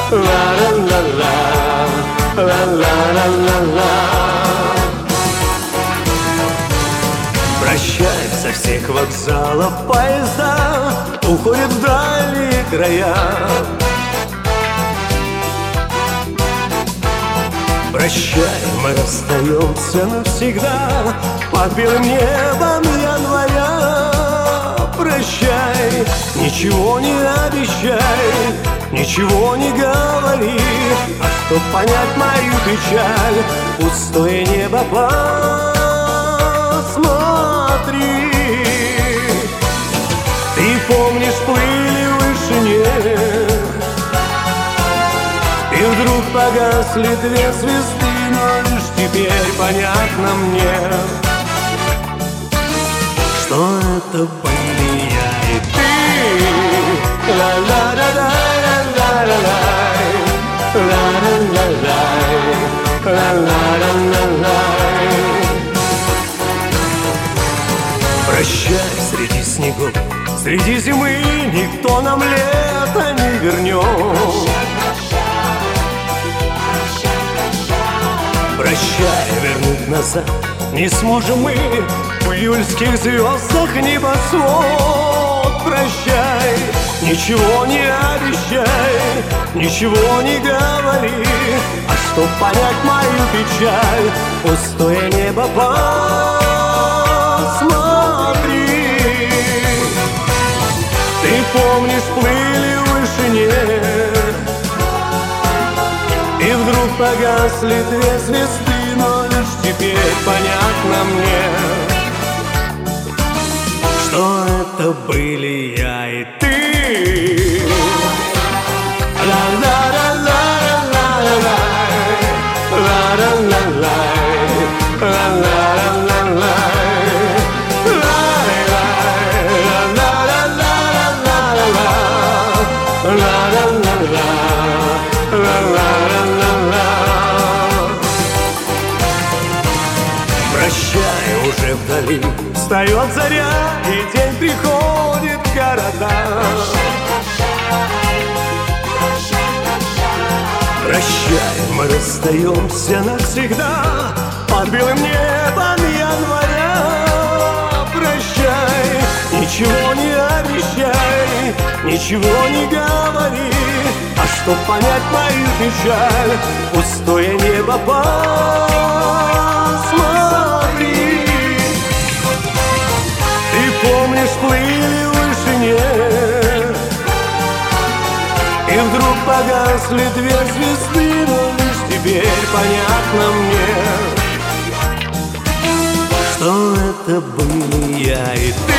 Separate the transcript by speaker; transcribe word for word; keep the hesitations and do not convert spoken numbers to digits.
Speaker 1: ла-ла-ла-ла, ла-ла-ла-ла-ла. Прощай, со всех вокзалов поезда уходят в дальние края. Прощай, мы расстаемся навсегда под белым небом января. Прощай, ничего не обещай, ничего не говори, а чтоб понять мою печаль, пустое небо посмотри. Ты помнишь, плыли в вышине, и вдруг погасли две звезды, но лишь теперь понятно мне, что это были я и ты. Ла-ла-ла-ла-ла-ла-ла-лай, ла-ла-ла-лай, ла-ла-ла-ла-лай. Прощай, среди снегов, среди зимы никто нам лето не вернет. Прощай, вернуть назад не сможем мы в июльских звездах небосвод. Прощай, ничего не обещай, ничего не говори, а чтоб понять мою печаль, пустое небо посмотри. Ты помнишь, плыли в вышине, и вдруг погасли две звезды, но лишь теперь понятно мне, что это были я и ты. Ла-ла-ла-ла-ла-ла-лай, ла-ла-ла-лай, ла-ла-ла-ла-лай, ла-ла-ла-ла-ла-ла-ла, ла-ла-ла-ла-ла. Прощай, уже вдали встает заря, и день приходит в города. Прощай, мы расстаемся навсегда под белым небом января. Прощай, ничего не обещай, ничего не говори, а чтоб понять мою печаль, пустое небо посмотри. Ты помнишь, плыли в вышине, и вдруг погасли две звезды, но лишь теперь понятно мне, что это были я и ты.